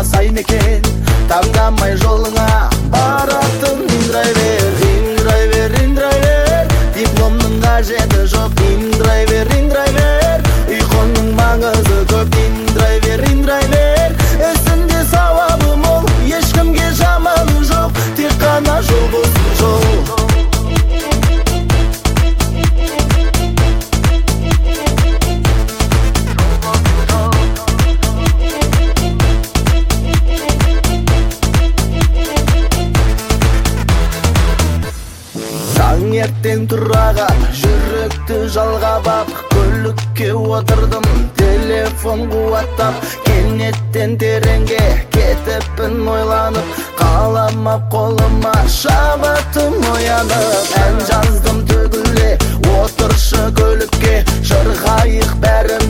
сайын екен, таңдамай жолыңа баратын драйвер. Драйвер, дипломның қажеті жоқ. Драйвер, ұйқының маңызы көп. Драйвер, ісінде сауабы мол, ешкімге жаманы жоқ, тек қана жол болсын жол. Таңертең тұраған жүректі жалғап ап, көлікке отырдым, телефон қуаттап, кенеттен тереңге кетіппін ойланып, қаламап қолыма шабытым оянып. Ән жаздым төгіле, отыршы көлікке, шырқайық бәрі